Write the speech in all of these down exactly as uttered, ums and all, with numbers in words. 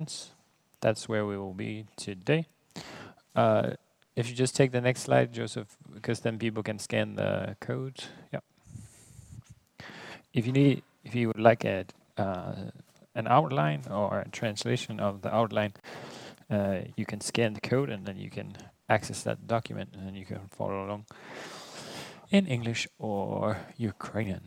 Corinthians. That's where we will be today. Uh, if you just take the next slide, Joseph, because then people can scan the code. Yeah. If you need, if you would like a, uh, an outline or a translation of the outline, uh, you can scan the code and then you can access that document and then you can follow along in English or Ukrainian.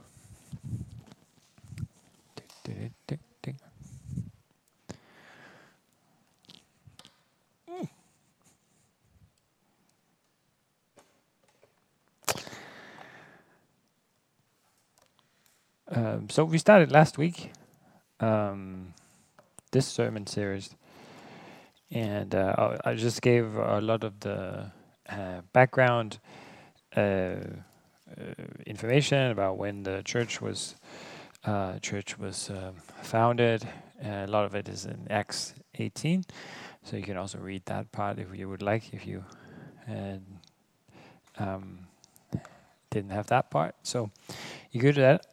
Um, so we started last week um, this sermon series, and uh, I I just gave a lot of the uh, background uh, uh, information about when the church was uh, church was um, founded. Uh, a lot of it is in Acts eighteen, so you can also read that part if you would like, if you had, um, didn't have that part. So you go to that.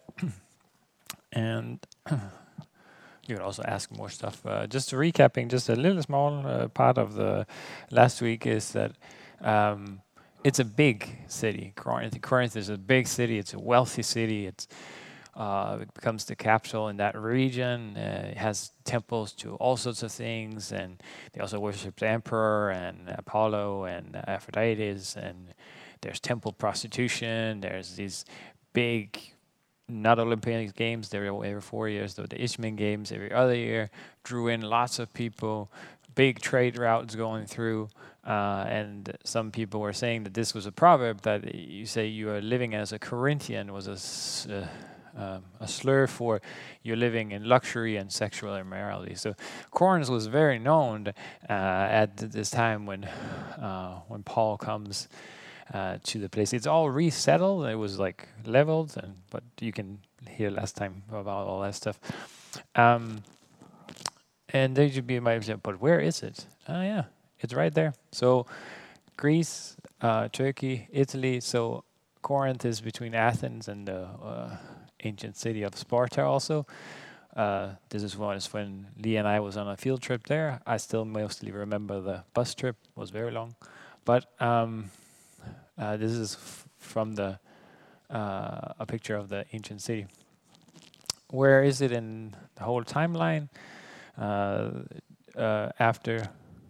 And you can also ask more stuff. Uh, just recapping, just a little small uh, part of the last week is that um, it's a big city. Corinth, Corinth is a big city. It's a wealthy city. It's uh, it becomes the capital in that region. Uh, it has temples to all sorts of things, and they also worship the emperor and Apollo and Aphrodite. And there's temple prostitution. There's these big, not Olympic Games, they were every four years, though the Isthmian Games every other year, drew in lots of people, big trade routes going through, uh, and some people were saying that this was a proverb that you say you are living as a Corinthian was a, s- uh, um, a slur for you're living in luxury and sexual immorality. So Corinth was very known uh, at th- this time when uh, when Paul comes uh, to the place. It's all resettled. It was like leveled, and but you can hear last time about all that stuff. Um, and then you'd be might say, but where is it? Oh yeah, it's right there. So Greece, uh, Turkey, Italy. So Corinth is between Athens and the uh, ancient city of Sparta. Also, uh, this is was when Lee and I was on a field trip there. I still mostly remember the bus trip was very long, but. Um, uh, this is f- from the uh, a picture of the ancient city. Where is it in the whole timeline? Uh, uh, after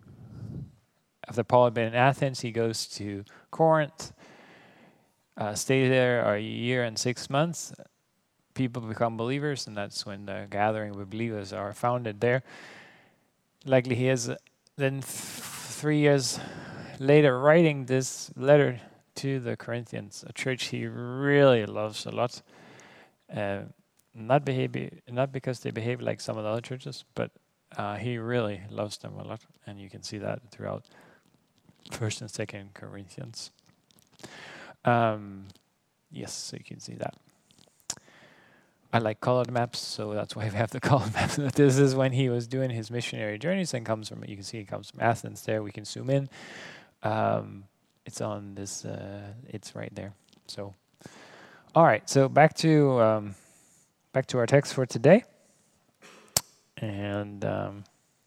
after Paul had been in Athens, he goes to Corinth, uh, stay there a year and six months. People become believers, and that's when the gathering of believers are founded there. Likely he is then th- three years later writing this letter to the Corinthians, a church he really loves a lot. Uh, not behave, not because they behave like some of the other churches, but uh, he really loves them a lot, and you can see that throughout First and Second Corinthians. Um, yes, so you can see that. I like colored maps, so that's why we have the colored maps. This is when he was doing his missionary journeys, and comes from. You can see he comes from Athens. There, we can zoom in. Um, it's on this. Uh, it's right there. So, all right. So back to um, back to our text for today, and um,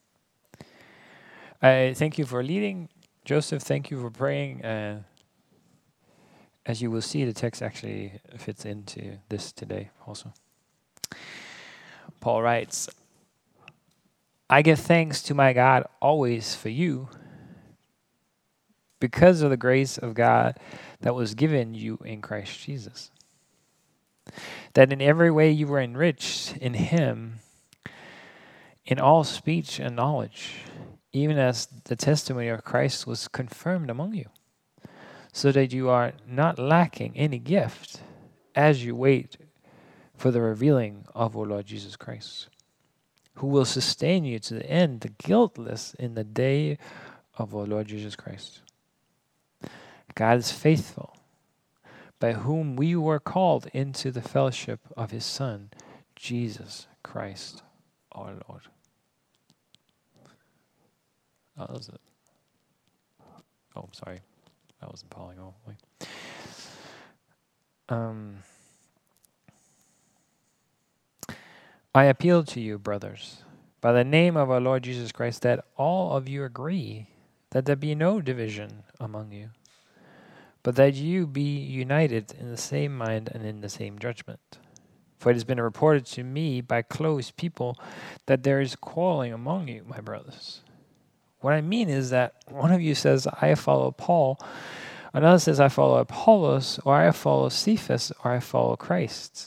I thank you for leading, Joseph. Thank you for praying. Uh, as you will see, the text actually fits into this today also. Paul writes, "I give thanks to my God always for you, because of the grace of God that was given you in Christ Jesus, that in every way you were enriched in him, in all speech and knowledge, even as the testimony of Christ was confirmed among you, so that you are not lacking any gift as you wait for the revealing of our Lord Jesus Christ, who will sustain you to the end, the guiltless in the day of our Lord Jesus Christ. God is faithful, by whom we were called into the fellowship of his Son, Jesus Christ our Lord." Oh, that was it. Oh, I'm sorry. I wasn't following all the way. Um, I appeal to you, brothers, by the name of our Lord Jesus Christ, that all of you agree, that there be no division among you, but that you be united in the same mind and in the same judgment. For it has been reported to me by close people that there is quarreling among you, my brothers. What I mean is that one of you says, I follow Paul, another says, I follow Apollos, or I follow Cephas, or I follow Christ.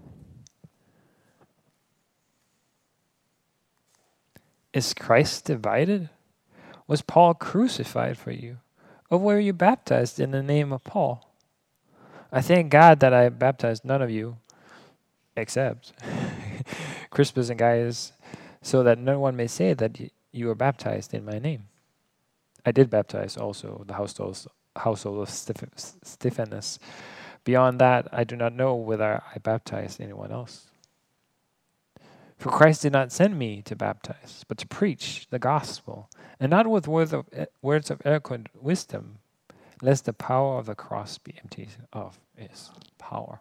Is Christ divided? Was Paul crucified for you? Or were you baptized in the name of Paul? I thank God that I baptized none of you, except Crispus and Gaius, so that no one may say that y- you were baptized in my name. I did baptize also the household, household of Steph- Stephanus. Beyond that, I do not know whether I baptized anyone else. For Christ did not send me to baptize, but to preach the gospel, and not with words of, words of eloquent wisdom, lest the power of the cross be emptied of its power.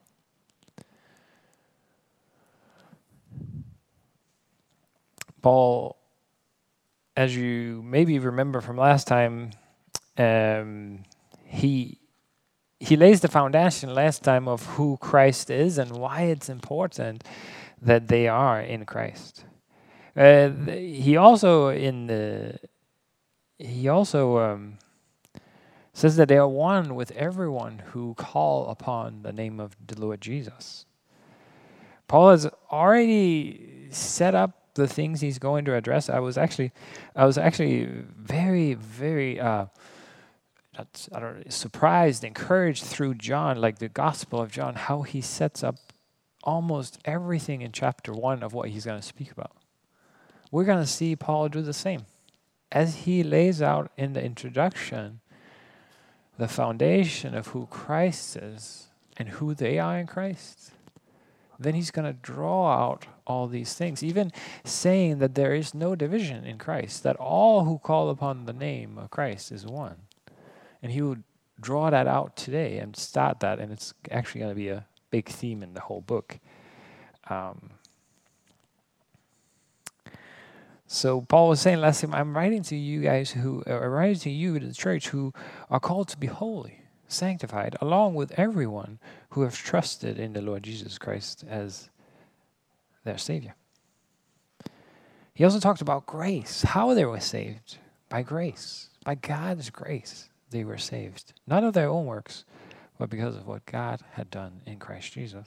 Paul, as you maybe remember from last time, um, he he lays the foundation last time of who Christ is and why it's important that they are in Christ. Uh, th- he also in the he also um, says that they are one with everyone who call upon the name of the Lord Jesus. Paul has already set up the things he's going to address. I was actually, I was actually very, very, uh, not, I don't know, surprised, encouraged through John, like the Gospel of John, how he sets up almost everything in chapter one of what he's going to speak about. We're going to see Paul do the same. As he lays out in the introduction the foundation of who Christ is and who they are in Christ, then he's going to draw out all these things, even saying that there is no division in Christ, that all who call upon the name of Christ is one. And he would draw that out today and start that, and it's actually going to be a big theme in the whole book. Um, so Paul was saying last time, I'm writing to you guys who are writing to you, the church, who are called to be holy, sanctified, along with everyone who have trusted in the Lord Jesus Christ as their Savior. He also talked about grace, how they were saved. By grace, by God's grace, they were saved. Not of their own works, but because of what God had done in Christ Jesus.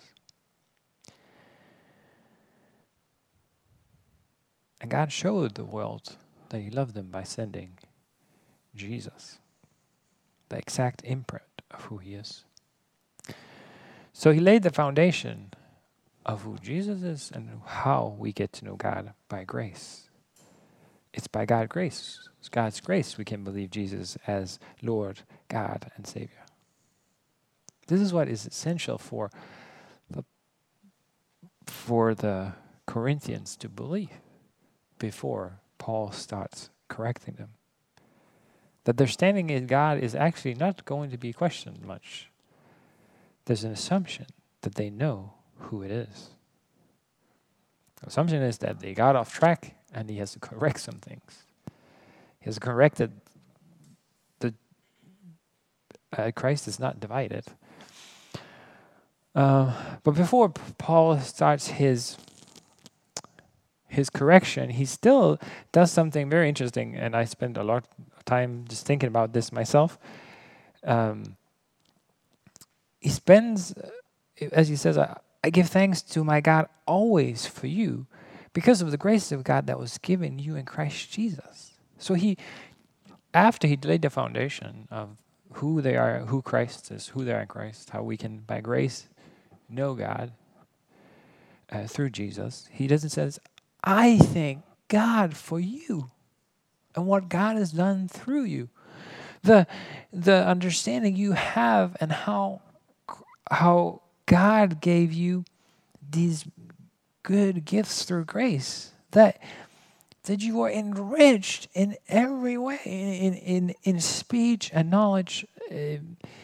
And God showed the world that he loved them by sending Jesus, the exact imprint of who he is. So he laid the foundation of who Jesus is and how we get to know God by grace. It's by God's grace. It's God's grace we can believe Jesus as Lord, God, and Savior. This is what is essential for the, for the Corinthians to believe before Paul starts correcting them. That their standing in God is actually not going to be questioned much. There's an assumption that they know who it is. The assumption is that they got off track and he has to correct some things. He has corrected the uh, Christ is not divided. Uh, but before P- Paul starts his his correction, he still does something very interesting, and I spent a lot of time just thinking about this myself. Um, he spends, uh, as he says, I, I give thanks to my God always for you, because of the grace of God that was given you in Christ Jesus. So he, after he laid the foundation of who they are, who Christ is, who they are in Christ, how we can by grace know God uh, through Jesus, he doesn't says, I thank God for you and what God has done through you. The the understanding you have and how how God gave you these good gifts through grace. That that you are enriched in every way, in in, in speech and knowledge, uh,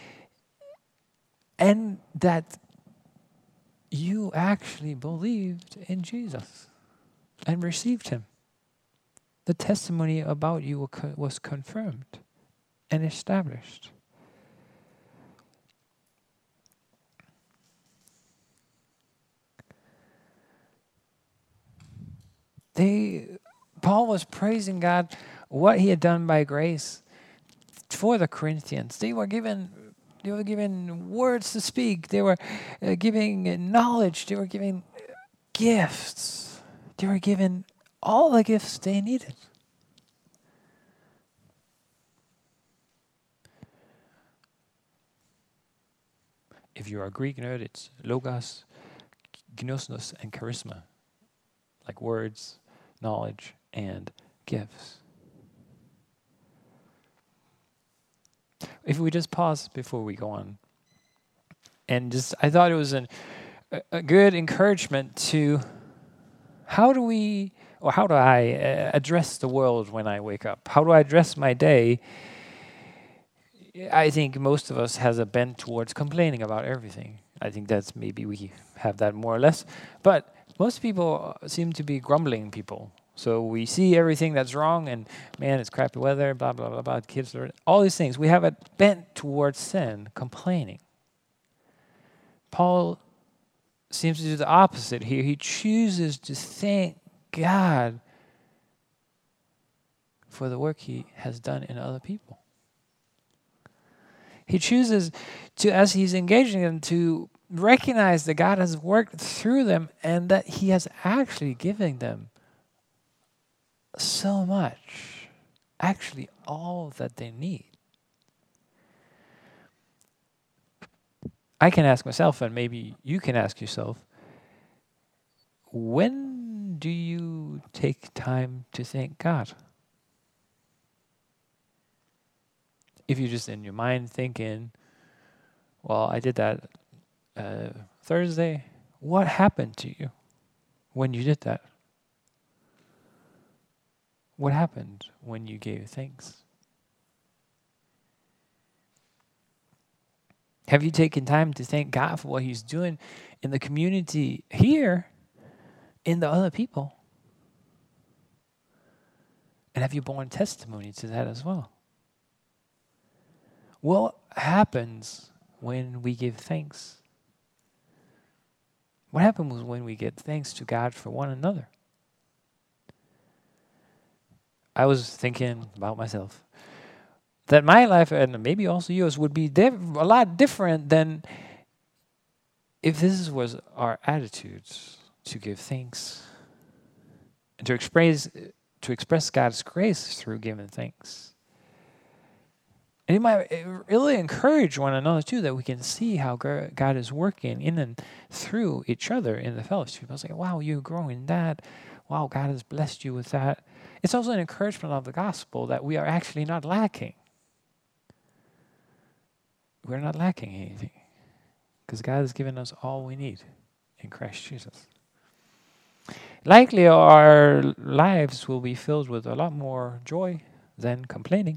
and that you actually believed in Jesus and received him. the testimony about you was confirmed and established. They, Paul was praising God, what he had done by grace for the Corinthians. They were given, they were given words to speak. They were uh, giving knowledge. They were giving gifts. They were given all the gifts they needed. If you're a Greek nerd, it's logos, gnosis, and charisma, like words, knowledge, and gifts. If we just pause before we go on, and just, I thought it was an, a, a good encouragement to, how do we, or how do I uh, address the world when I wake up? How do I address my day? I think most of us has a bent towards complaining about everything. I think that's maybe we have that more or less. But most people seem to be grumbling people. So we see everything that's wrong and, man, it's crappy weather, blah, blah, blah, blah, kids, all these things. We have a bent towards sin, complaining. Paul seems to do the opposite here. He chooses to thank God for the work he has done in other people. He chooses to, as he's engaging them, to recognize that God has worked through them and that he has actually given them so much, actually all that they need. I can ask myself, and maybe you can ask yourself, when do you take time to thank God? If you're just in your mind thinking, well, I did that uh, Thursday, what happened to you when you did that? What happened when you gave thanks? Have you taken time to thank God for what he's doing in the community here, in the other people? And have you borne testimony to that as well? What happens when we give thanks? What happens when we give thanks to God for one another? I was thinking about myself that my life, and maybe also yours, would be diff- a lot different than if this was our attitudes to give thanks and to express to express God's grace through giving thanks. And it might really encourage one another too, that we can see how God is working in and through each other in the fellowship. I was like, wow, you're growing in that. Wow, God has blessed you with that. It's also an encouragement of the gospel that we are actually not lacking. We're not lacking anything because God has given us all we need in Christ Jesus. Likely our lives will be filled with a lot more joy than complaining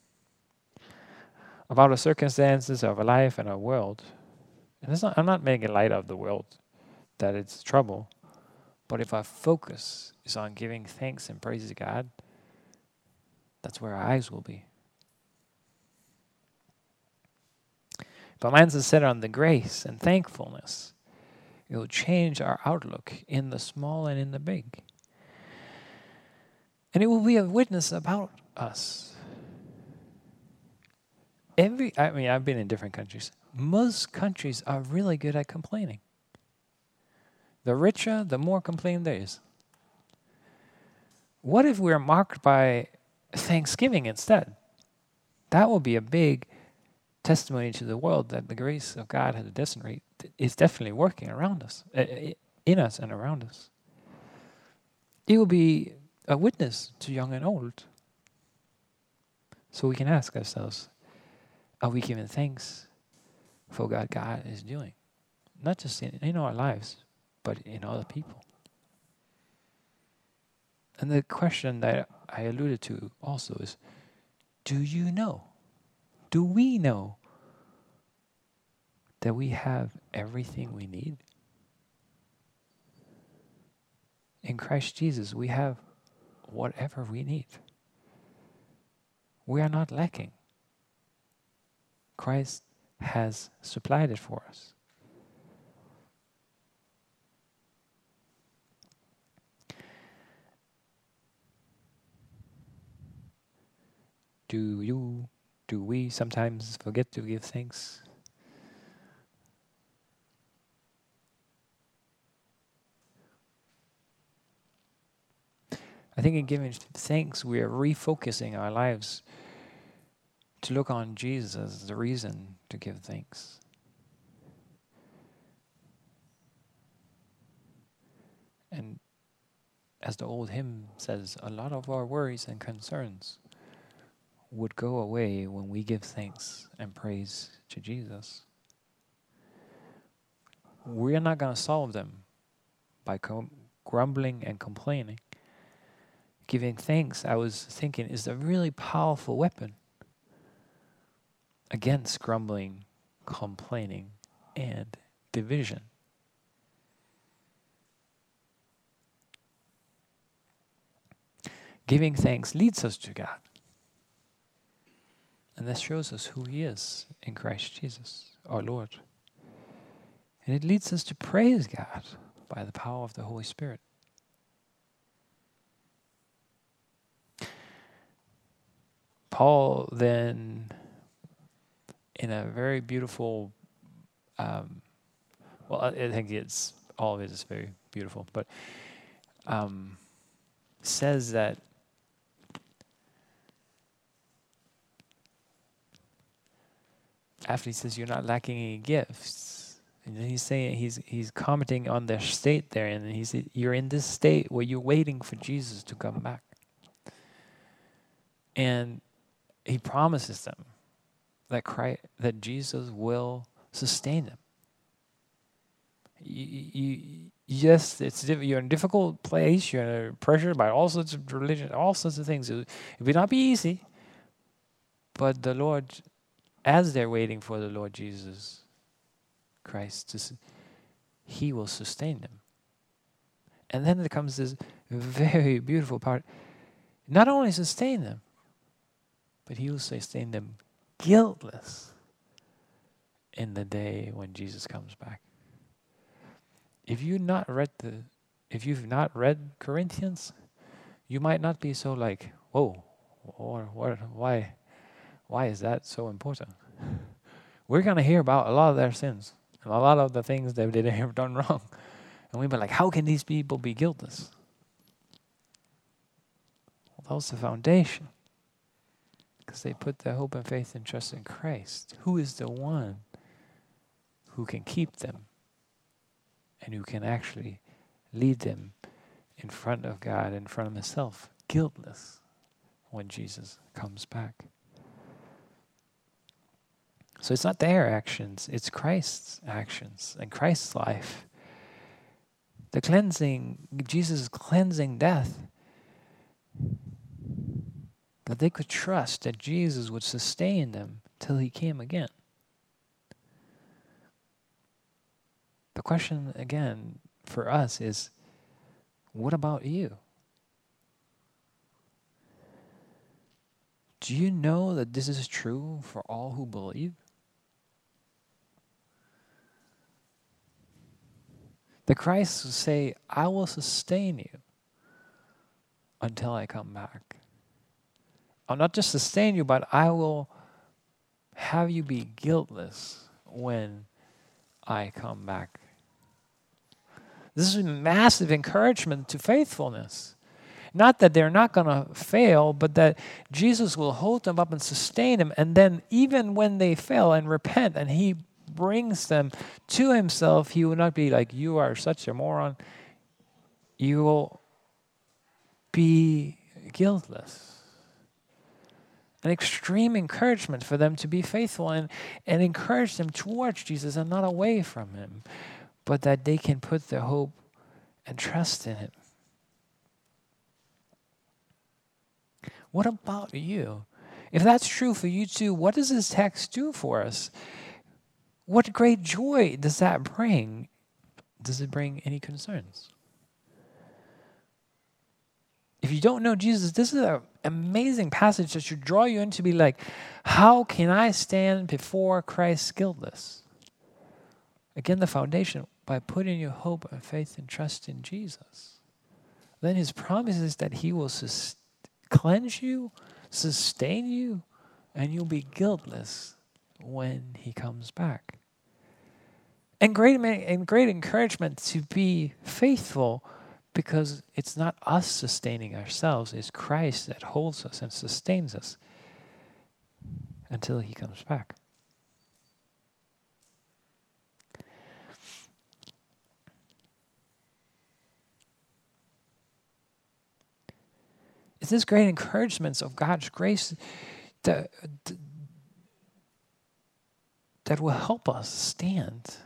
about the circumstances of our life and our world. And it's not, I'm not making light of the world, that it's trouble. But if our focus is on giving thanks and praise to God, that's where our eyes will be. If our minds are set on the grace and thankfulness, it will change our outlook in the small and in the big. And it will be a witness about us. Every, I mean, I've been in different countries. Most countries are really good at complaining. The richer, the more complaining there is. What if we're marked by thanksgiving instead? That will be a big testimony to the world that the grace of God has definitely is definitely working around us, in us and around us. It will be a witness to young and old. So we can ask ourselves, are we giving thanks for what God is doing? Not just in, in our lives, but in other people. And the question that I alluded to also is, do you know? Do we know that we have everything we need? In Christ Jesus, we have whatever we need. We are not lacking. Christ has supplied it for us. Do you, do we sometimes forget to give thanks? I think in giving thanks, we are refocusing our lives to look on Jesus as the reason to give thanks. And as the old hymn says, a lot of our worries and concerns would go away when we give thanks and praise to Jesus. We're not going to solve them by com- grumbling and complaining. Giving thanks, I was thinking, is a really powerful weapon against grumbling, complaining, and division. Giving thanks leads us to God. And that shows us who He is in Christ Jesus, our Lord. And it leads us to praise God by the power of the Holy Spirit. Paul then, in a very beautiful, um, well, I, I think it's all of it is very beautiful, but um, says that after he says you're not lacking any gifts, and then he's saying he's he's commenting on their state there, and he said you're in this state where you're waiting for Jesus to come back, and he promises them that Christ, that Jesus will sustain them. You, you, yes, it's you're in a difficult place. You're under pressure by all sorts of religion, all sorts of things. It will not be easy, but the Lord, as they're waiting for the Lord Jesus Christ, to, He will sustain them. And then there comes this very beautiful part. Not only sustain them, but He will sustain them guiltless in the day when Jesus comes back. If you not read the, if you've not read Corinthians, you might not be so like, whoa, or what? Why, why is that so important? We're gonna hear about a lot of their sins and a lot of the things that they have done wrong, and we'd be like, how can these people be guiltless? Well, that was the foundation. Because they put their hope and faith and trust in Christ, who is the one who can keep them and who can actually lead them in front of God, in front of Himself, guiltless when Jesus comes back. So it's not their actions, it's Christ's actions and Christ's life. The cleansing, Jesus' cleansing death, that they could trust that Jesus would sustain them till He came again. The question again for us is, what about you? Do you know that this is true for all who believe? The Christ will say, I will sustain you until I come back. I'll not just sustain you, but I will have you be guiltless when I come back. This is a massive encouragement to faithfulness. Not that they're not going to fail, but that Jesus will hold them up and sustain them. And then even when they fail and repent and He brings them to Himself, He will not be like, you are such a moron. You will be guiltless. An extreme encouragement for them to be faithful and, and encourage them towards Jesus and not away from Him, but that they can put their hope and trust in Him. What about you? If that's true for you too, what does this text do for us? What great joy does that bring? Does it bring any concerns? If you don't know Jesus, this is an amazing passage that should draw you in to be like, how can I stand before Christ guiltless? Again, the foundation, by putting your hope and faith and trust in Jesus. Then his promise is that he will sus- cleanse you, sustain you, and you'll be guiltless when he comes back. And great, and great encouragement to be faithful, because it's not us sustaining ourselves, it's Christ that holds us and sustains us until he comes back. It's this great encouragement of God's grace that, that will help us stand.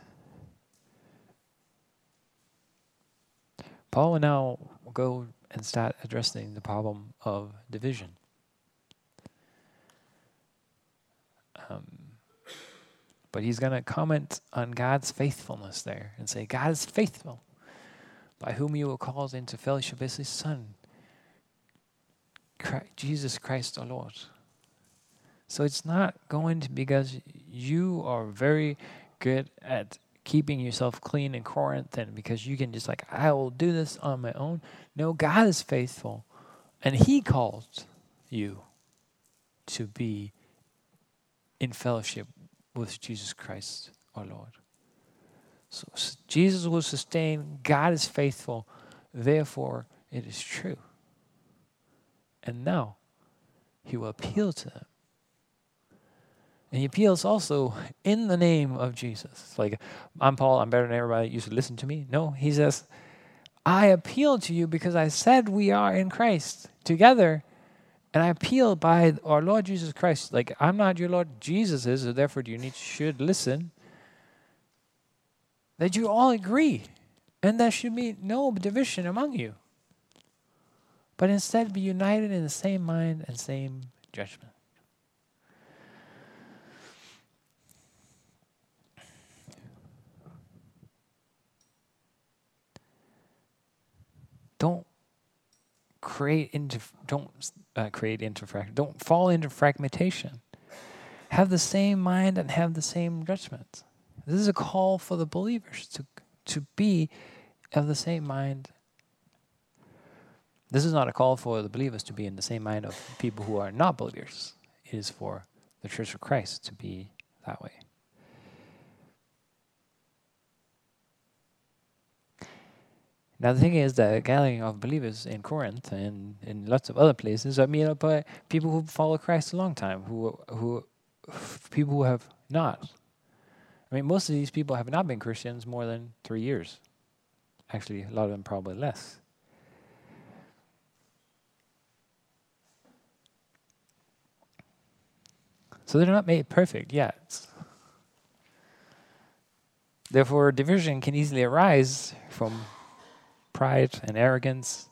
Paul will now go and start addressing the problem of division. Um, but he's going to comment on God's faithfulness there and say, God is faithful, by whom you were called into fellowship as his Son, Christ, Jesus Christ our Lord. So it's not going to be because you are very good at keeping yourself clean in Corinth, and because you can just like, I will do this on my own. No, God is faithful, and he called you to be in fellowship with Jesus Christ our Lord. So Jesus will sustain, God is faithful, therefore it is true. And now he will appeal to them. And he appeals also in the name of Jesus. Like, I'm Paul, I'm better than everybody, you should listen to me. No, he says, I appeal to you because I said we are in Christ together. And I appeal by our Lord Jesus Christ. Like, I'm not your Lord, Jesus is, so therefore you need should listen. That you all agree. And there should be no division among you. But instead be united in the same mind and same judgment. Don't create into don't uh, create into frag- don't fall into fragmentation. Have the same mind and have the same judgment. This is a call for the believers to to be of the same mind. This is not a call for the believers to be in the same mind of people who are not believers. It is for the Church of Christ to be that way. Now the thing is that a gathering of believers in Corinth and in lots of other places are made up by people who follow Christ a long time, who who people who have not. I mean, most of these people have not been Christians more than three years. Actually, a lot of them probably less. So they're not made perfect yet. Therefore, division can easily arise from pride and arrogance.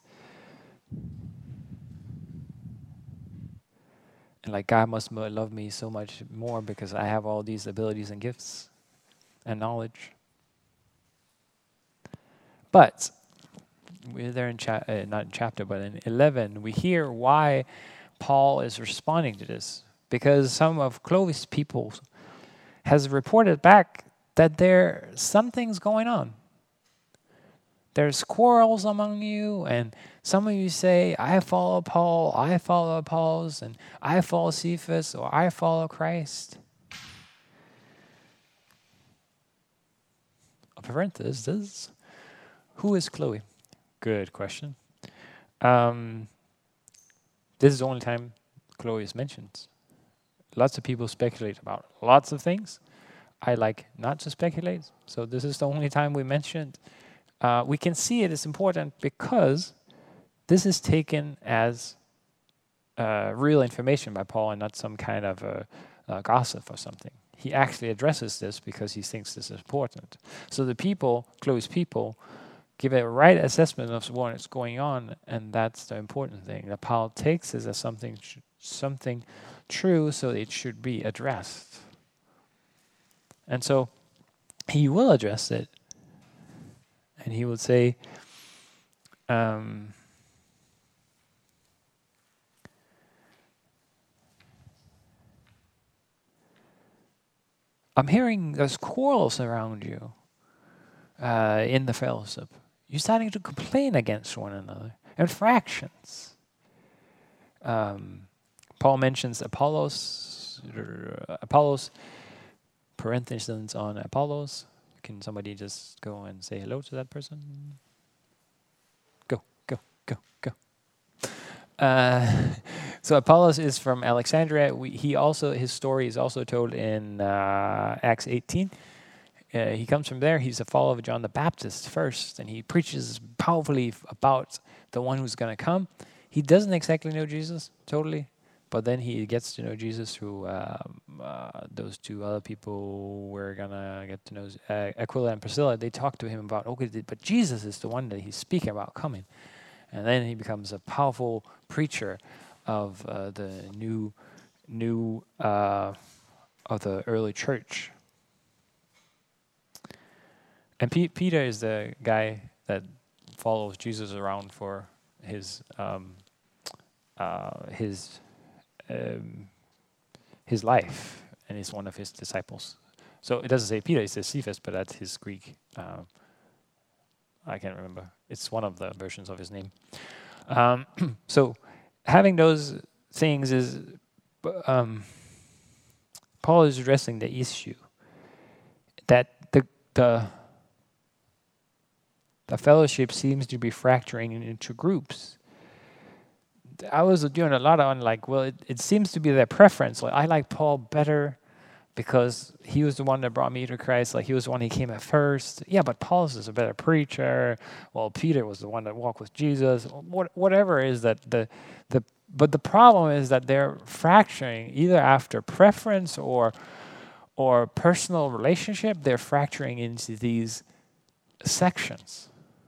And like, God must love me so much more because I have all these abilities and gifts and knowledge. But we're there in cha- uh, not in chapter, but in eleven, we hear why Paul is responding to this. Because some of Chloe's people has reported back that there something's going on. There's quarrels among you, and some of you say, I follow Paul, I follow Apollos, and I follow Cephas, or I follow Christ. A parenthesis, who is Chloe? Good question. Um, this is the only time Chloe is mentioned. Lots of people speculate about lots of things. I like not to speculate, so this is the only time we mentioned. Uh, we can see it is important because this is taken as uh, real information by Paul and not some kind of a, a gossip or something. He actually addresses this because he thinks this is important. So the people, Chloe's people, give a right assessment of what's going on, and that's the important thing. That Paul takes this as something, tr- something true, so it should be addressed. And so he will address it, and he will say, um, I'm hearing there's quarrels around you uh, in the fellowship. You're starting to complain against one another. And fractions. Um, Paul mentions Apollos, uh, Apollos, parentheses on Apollos. Can somebody just go and say hello to that person? Go, go, go, go. Uh, so Apollos is from Alexandria. We, he also his story is also told in uh, Acts eighteen. Uh, he comes from there. He's a follower of John the Baptist first, and he preaches powerfully f- about the one who's going to come. He doesn't exactly know Jesus totally, but then he gets to know Jesus through um, uh, those two other people we're going to get to know, uh, Aquila and Priscilla. They talk to him about, okay, but Jesus is the one that he's speaking about coming. And then he becomes a powerful preacher of uh, the new, new uh, of the early church. And P- Peter is the guy that follows Jesus around for his um, uh, his um, his life, and is one of his disciples. So it doesn't say Peter; it says Cephas, but that's his Greek. Uh, I can't remember. It's one of the versions of his name. Um, so having those things is um, Paul is addressing the issue that the the The fellowship seems to be fracturing into groups. I was doing a lot on like, well, it, it seems to be their preference. Like, I like Paul better because he was the one that brought me to Christ. Like, he was the one who came at first. Yeah, but Paul is a better preacher. Well, Peter was the one that walked with Jesus. What, whatever it is that the the. But the problem is that they're fracturing either after preference or or personal relationship. They're fracturing into these sections.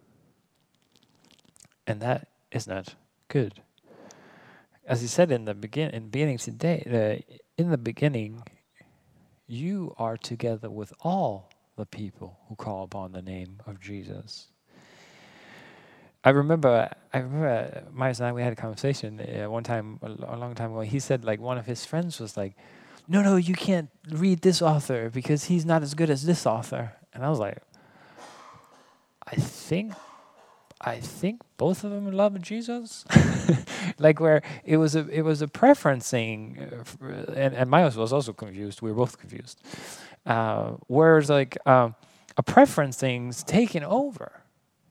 And that is not good. As he said in the begin in beginning today, uh, in the beginning, you are together with all the people who call upon the name of Jesus. I remember, I remember, Myers and I, we had a conversation uh, one time, a, a long time ago. He said, like, one of his friends was like, no, no, you can't read this author because he's not as good as this author. And I was like, I think I think both of them love Jesus, like where it was a it was a preference thing, uh, and and Miles was also confused. We were both confused. Uh, whereas like um, a preference thing's taken over.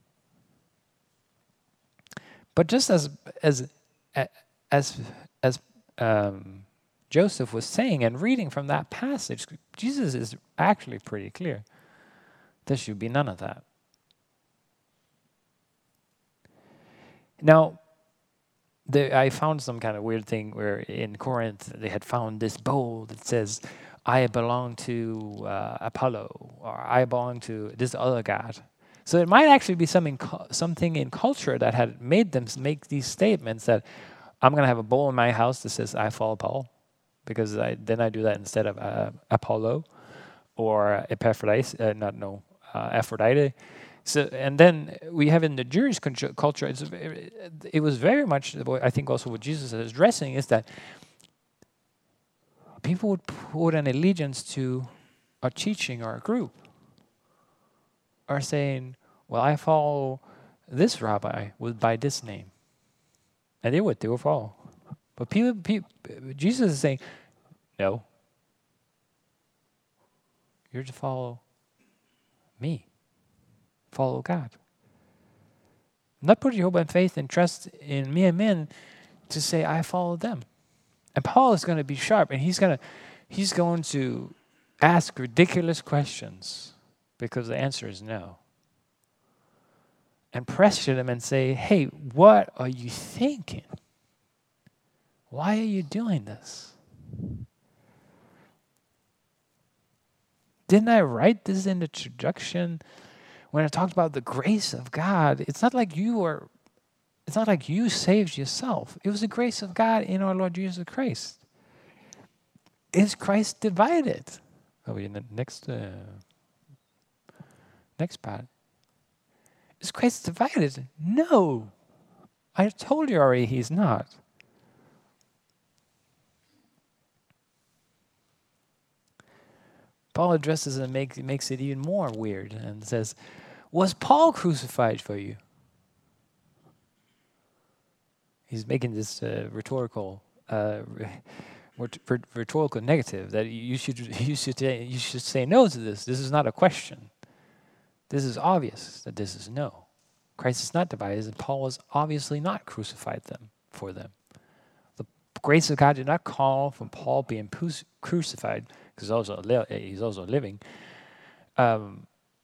But just as as as as um, Joseph was saying and reading from that passage, Jesus is actually pretty clear. There should be none of that. Now, the, I found some kind of weird thing where in Corinth they had found this bowl that says, I belong to uh, Apollo, or I belong to this other god. So it might actually be something, something in culture that had made them make these statements that I'm going to have a bowl in my house that says, I follow Paul, because I, then I do that instead of uh, Apollo or Epaphroditus, uh, not no, uh, Aphrodite. So, and then we have in the Jewish culture, it's, it was very much, I think also what Jesus is addressing is that people would put an allegiance to a teaching or a group, or saying, well, I follow this rabbi with by this name. And they would, they would follow. But people, people, Jesus is saying, no, you're to follow me. Follow God. Not put your hope and faith and trust in mere men to say, I follow them. And Paul is going to be sharp, and he's going to he's going to ask ridiculous questions because the answer is no. And pressure them and say, hey, what are you thinking? Why are you doing this? Didn't I write this in the introduction? When I talked about the grace of God, it's not like you are, it's not like you saved yourself. It was the grace of God in our Lord Jesus Christ. Is Christ divided? Oh, in the next, uh, next part. Is Christ divided? No. I told you already he's not. Paul addresses it and makes, makes it even more weird and says, was Paul crucified for you? He's making this uh, rhetorical, uh, rhetorical negative that you should you should you should say no to this. This is not a question. This is obvious that this is no. Christ is not divided, and Paul was obviously not crucified them for them. The grace of God did not call from Paul being pu- crucified because he's also li- he's also living. Um,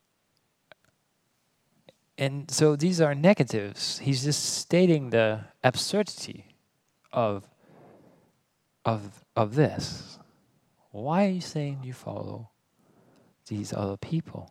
And so these are negatives. He's just stating the absurdity of, of, of this. Why are you saying you follow these other people?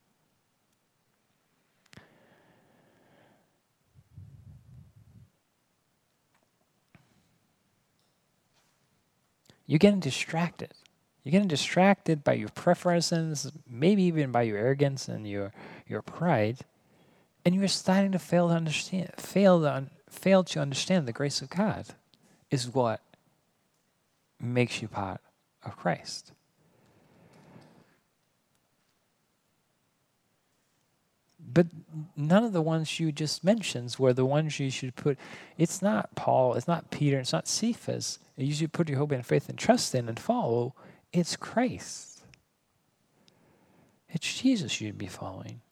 You're getting distracted. You're getting distracted by your preferences, maybe even by your arrogance and your your pride. And you're starting to fail to understand, fail to, un, fail to understand the grace of God is what makes you part of Christ. But none of the ones you just mentioned were the ones you should put. It's not Paul, it's not Peter, it's not Cephas. You should put your hope and faith and trust in and follow. It's Christ. It's Jesus you'd be following.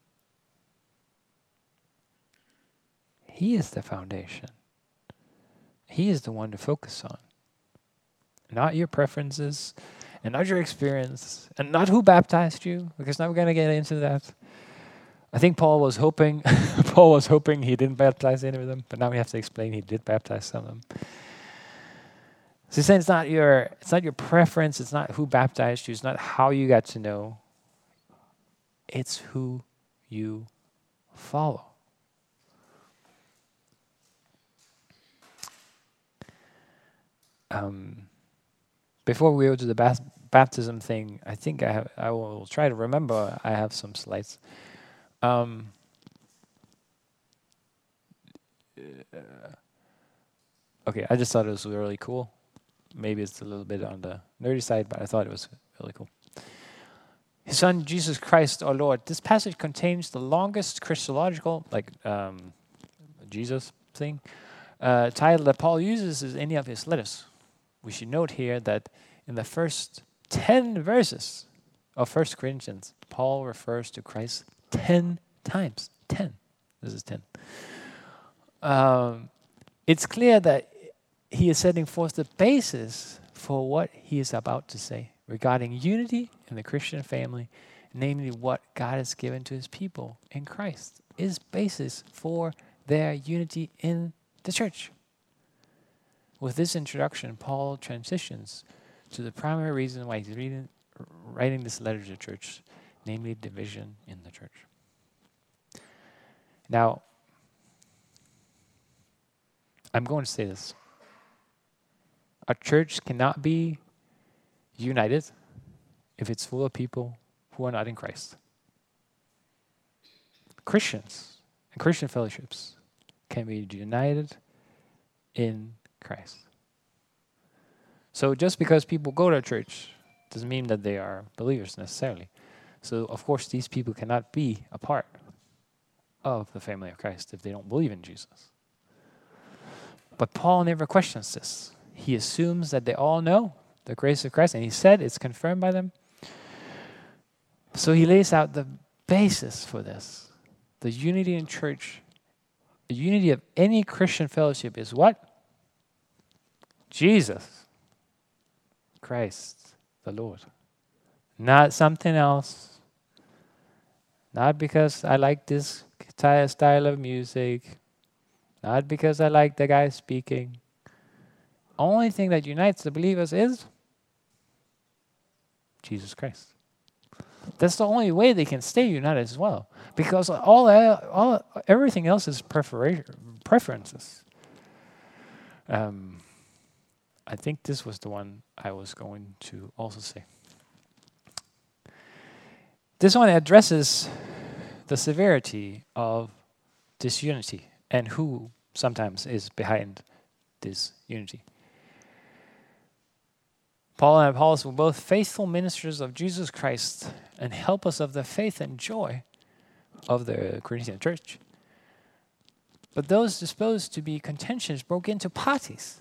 He is the foundation. He is the one to focus on. Not your preferences, and not your experience, and not who baptized you, because now we're going to get into that. I think Paul was hoping, Paul was hoping he didn't baptize any of them, but now we have to explain he did baptize some of them. So he's saying it's not your, it's not your preference, it's not who baptized you, it's not how you got to know. It's who you follow. Um, before we go to the bas- baptism thing, I think I have, I will try to remember. I have some slides. Um, uh, okay, I just thought it was really cool. Maybe it's a little bit on the nerdy side, but I thought it was really cool. His Son, Jesus Christ, our Lord. This passage contains the longest Christological, like um, Jesus thing, uh, title that Paul uses in any of his letters. We should note here that in the first ten verses of First Corinthians, Paul refers to Christ ten times. Ten. This is ten. Um, it's clear that he is setting forth the basis for what he is about to say regarding unity in the Christian family, namely what God has given to his people in Christ, is basis for their unity in the church. With this introduction, Paul transitions to the primary reason why he's reading, writing this letter to the church, namely division in the church. Now, I'm going to say this. A church cannot be united if it's full of people who are not in Christ. Christians and Christian fellowships can be united in Christ. So just because people go to a church doesn't mean that they are believers necessarily. So of course these people cannot be a part of the family of Christ if they don't believe in Jesus. But Paul never questions this. He assumes that they all know the grace of Christ, and he said it's confirmed by them. So he lays out the basis for this. The unity in church, the unity of any Christian fellowship is what? Jesus Christ, the Lord. Not something else. Not because I like this style of music. Not because I like the guy speaking. Only thing that unites the believers is Jesus Christ. That's the only way they can stay united as well. Because all, all everything else is preferences. Um, I think this was the one I was going to also say. This one addresses the severity of disunity and who sometimes is behind this unity. Paul and Apollos were both faithful ministers of Jesus Christ and helpers of the faith and joy of the Corinthian church. But those disposed to be contentious broke into parties.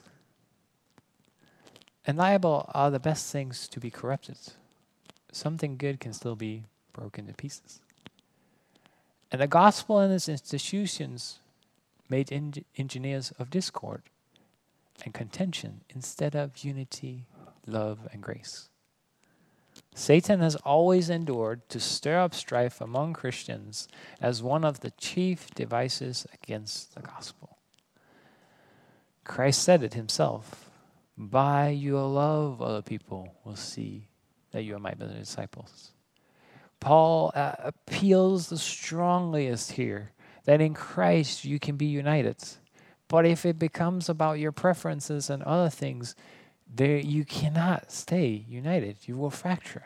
And liable are the best things to be corrupted. Something good can still be broken to pieces. And the gospel and its institutions made en- engineers of discord and contention instead of unity, love, and grace. Satan has always endured to stir up strife among Christians as one of the chief devices against the gospel. Christ said it himself, "By your love, other people will see that you are my beloved disciples." Paul uh, appeals the strongest here that in Christ you can be united. But if it becomes about your preferences and other things, there you cannot stay united. You will fracture.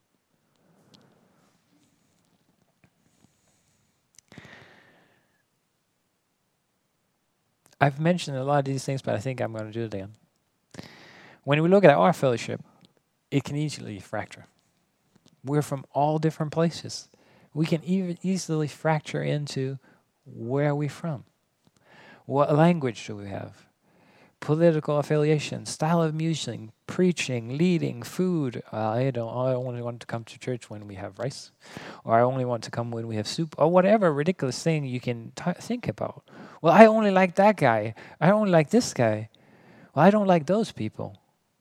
I've mentioned a lot of these things, but I think I'm going to do it again. When we look at our fellowship, it can easily fracture. We're from all different places. We can even easily fracture into where are we from? What language do we have? Political affiliation, style of music, preaching, leading, food. Uh, I don't. I only want to come to church when we have rice, or I only want to come when we have soup, or whatever ridiculous thing you can t- think about. Well, I only like that guy. I only like this guy. Well, I don't like those people.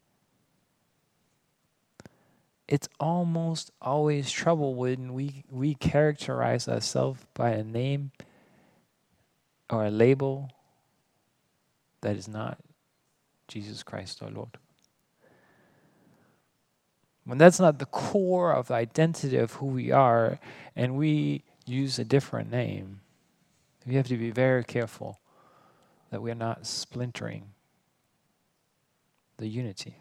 It's almost always trouble when we we characterize ourselves by a name or a label that is not Jesus Christ our Lord. When that's not the core of the identity of who we are, and we use a different name, we have to be very careful that we are not splintering the unity.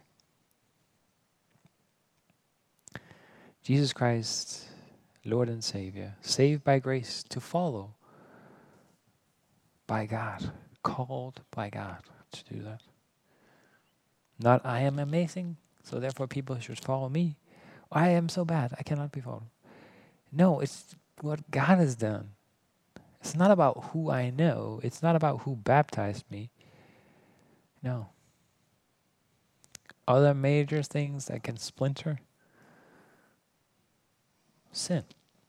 Jesus Christ, Lord and Savior, saved by grace to follow by God, called by God to do that. Not I am amazing, so therefore people should follow me. I am so bad, I cannot be followed. No, it's what God has done. It's not about who I know. It's not about who baptized me. No. Other major things that can splinter? Sin.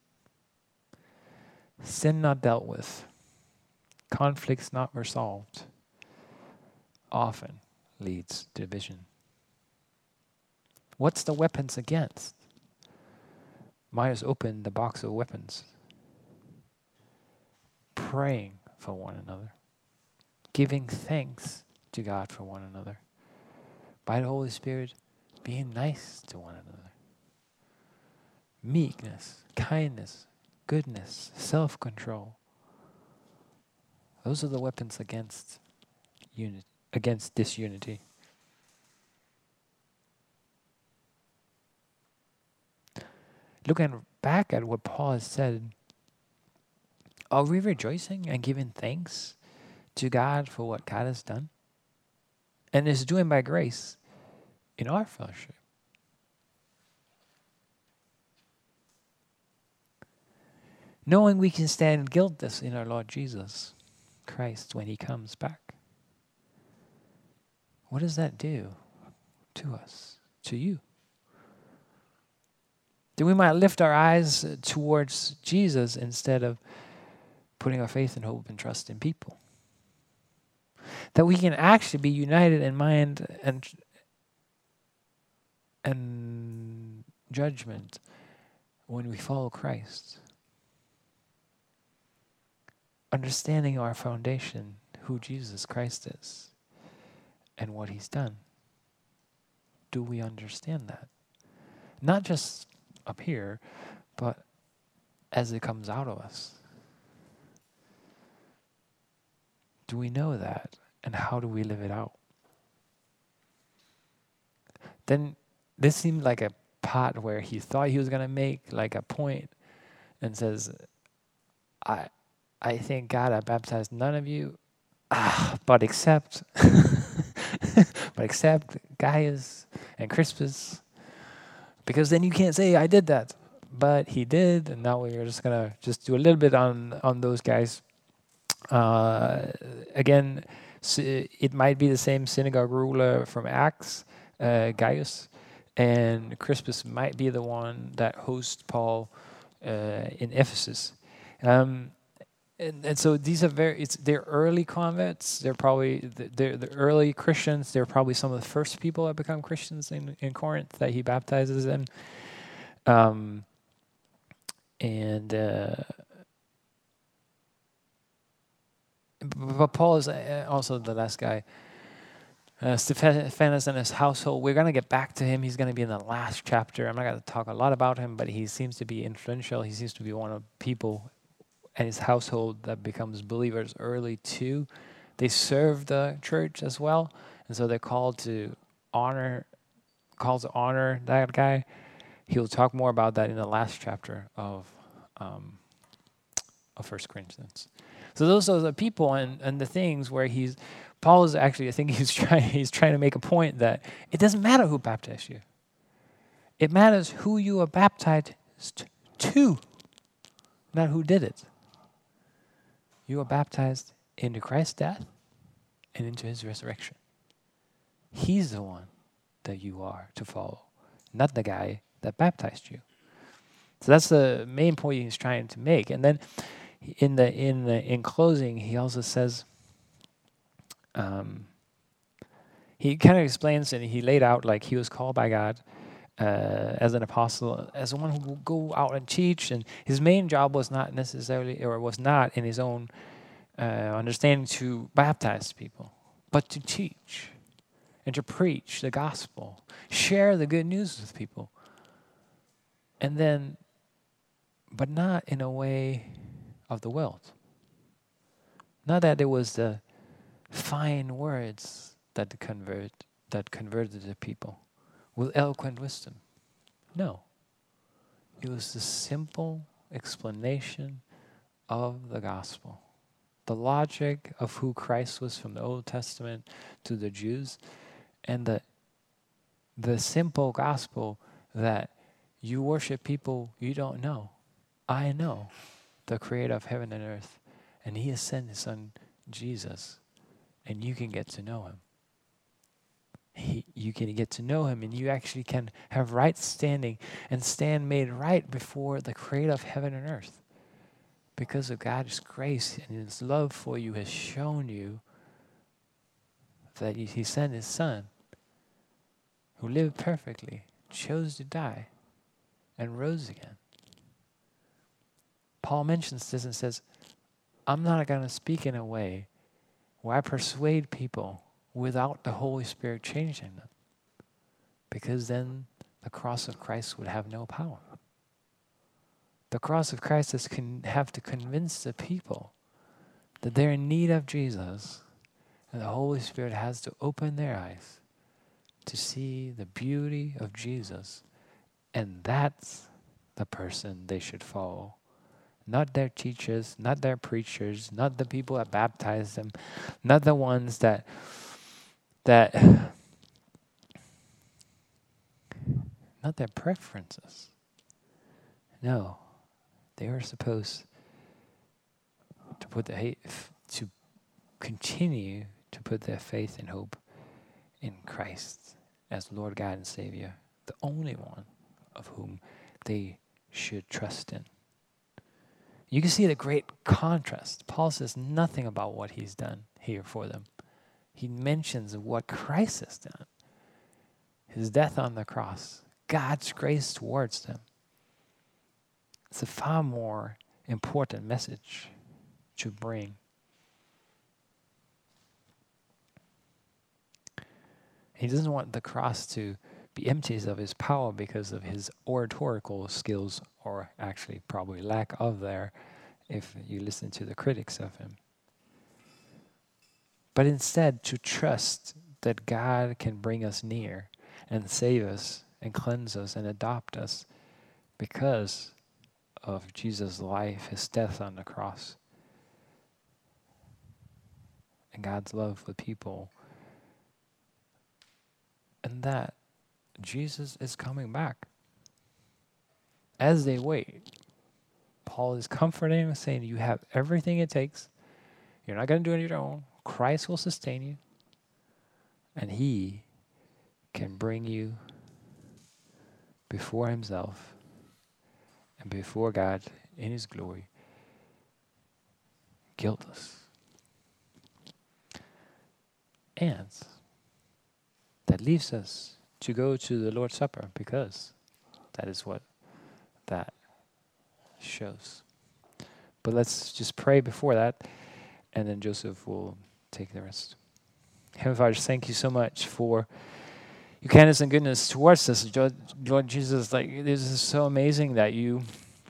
Sin not dealt with. Conflicts not resolved. Often leads to division. What's the weapons against? Might as open the box of weapons. Praying for one another. Giving thanks to God for one another. By the Holy Spirit, being nice to one another. Meekness, kindness, goodness, self-control. Those are the weapons against unity, against disunity. Looking back at what Paul has said, are we rejoicing and giving thanks to God for what God has done? And is doing by grace in our fellowship. Knowing we can stand guiltless in our Lord Jesus Christ when he comes back. What does that do to us, to you? That we might lift our eyes towards Jesus instead of putting our faith and hope and trust in people. That we can actually be united in mind and and judgment when we follow Christ. Understanding our foundation, who Jesus Christ is, and what he's done. Do we understand that? Not just up here, but as it comes out of us. Do we know that? And how do we live it out? Then this seemed like a part where he thought he was going to make like a point and says, I I thank God I baptized none of you, ah, but except, but accept Gaius and Crispus, because then you can't say I did that. But he did, and now we're just gonna just do a little bit on on those guys. Uh, again, it might be the same synagogue ruler from Acts, uh, Gaius, and Crispus might be the one that hosts Paul uh, in Ephesus. Um, and, and so these are very, it's they're early converts. They're probably, they're the early Christians. They're probably some of the first people that become Christians in, in Corinth that he baptizes in. Um, and uh, but Paul is also the last guy. Uh, Stephanus and his household, we're going to get back to him. He's going to be in the last chapter. I'm not going to talk a lot about him, but he seems to be influential. He seems to be one of the people and his household that becomes believers early too. They serve the church as well, and so they're called to honor, called to honor that guy. He'll talk more about that in the last chapter of um, of First Corinthians. So those are the people and, and the things where he's, Paul is actually, I think he's trying he's trying to make a point that it doesn't matter who baptized you. It matters who you are baptized to, not who did it. You are baptized into Christ's death and into his resurrection. He's the one that you are to follow, not the guy that baptized you. So that's the main point he's trying to make. And then in the in the in closing, he also says, um, he kind of explains and he laid out like he was called by God uh, as an apostle, as one who will go out and teach. And his main job was not necessarily, or was not in his own uh, understanding to baptize people, but to teach and to preach the gospel, share the good news with people. And then, but not in a way of the world. Not that it was the fine words that convert that converted the people with eloquent wisdom. No. It was the simple explanation of the gospel. The logic of who Christ was from the Old Testament to the Jews, and the the simple gospel that you worship people you don't know. I know the creator of heaven and earth, and he has sent his son Jesus, and you can get to know him. He, you can get to know him, and you actually can have right standing and stand made right before the creator of heaven and earth. Because of God's grace and his love for you has shown you that he sent his son, who lived perfectly, chose to die, and rose again. Paul mentions this and says, I'm not going to speak in a way where I persuade people without the Holy Spirit changing them, because then the cross of Christ would have no power. The cross of Christ is con- have to convince the people that they're in need of Jesus, and the Holy Spirit has to open their eyes to see the beauty of Jesus, and that's the person they should follow. Not their teachers, not their preachers, not the people that baptize them, not the ones that that not their preferences. No, they are supposed to put the to continue to put their faith and hope in Christ as Lord God and Savior, the only one of whom they should trust in. You can see the great contrast. Paul says nothing about what he's done here for them. He mentions what Christ has done. His death on the cross. God's grace towards them. It's a far more important message to bring. He doesn't want the cross to be emptied of his power because of his oratorical skills, or actually probably lack of there if you listen to the critics of him. But instead to trust that God can bring us near and save us and cleanse us and adopt us because of Jesus' life, his death on the cross, and God's love for people and that Jesus is coming back. As they wait, Paul is comforting them, saying, you have everything it takes. You're not going to do it on your own. Christ will sustain you, and he can bring you before himself and before God in his glory, guiltless. And that leaves us to go to the Lord's Supper, because that is what that shows. But let's just pray before that, and then Joseph will take the rest. Heavenly Father, just thank you so much for your kindness and goodness towards us. Lord Jesus, like, this is so amazing that you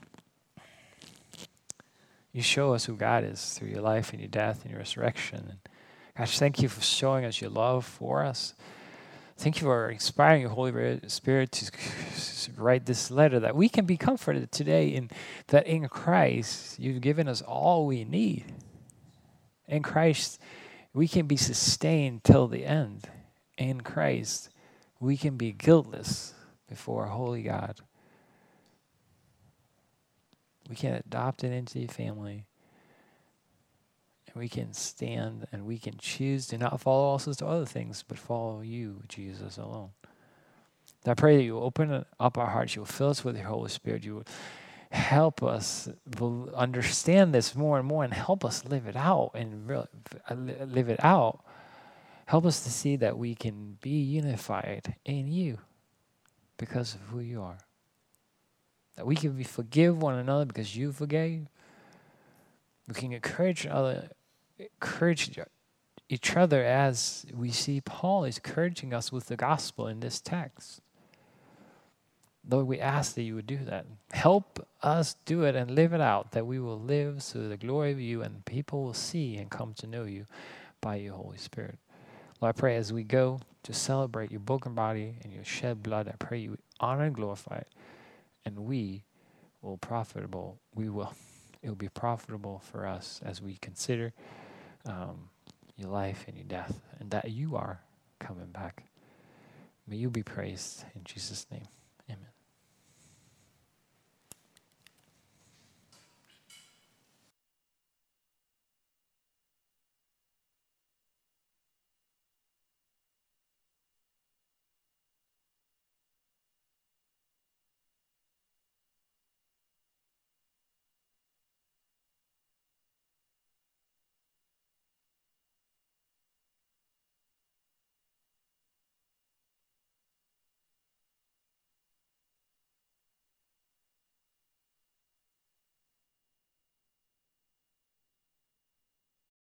you show us who God is through your life and your death and your resurrection. And gosh, thank you for showing us your love for us. Thank you for inspiring your Holy Spirit to write this letter, that we can be comforted today in that in Christ you've given us all we need. In Christ we can be sustained till the end. In Christ we can be guiltless before a holy God. We can adopt it into your family. And we can stand and we can choose to not follow all sorts of other things, but follow you, Jesus, alone. And I pray that you will open up our hearts. You will fill us with your Holy Spirit. You will help us understand this more and more, and help us live it out and really live it out. Help us to see that we can be unified in you because of who you are. That we can be forgive one another because you forgave. We can encourage other, encourage each other as we see Paul is encouraging us with the gospel in this text. Lord, we ask that you would do that. Help us do it and live it out, that we will live so the glory of you and people will see and come to know you by your Holy Spirit. Lord, I pray as we go to celebrate your broken body and your shed blood, I pray you honor and glorify it. And we will profitable. We will. It will be profitable for us as we consider um, your life and your death, and that you are coming back. May you be praised in Jesus' name.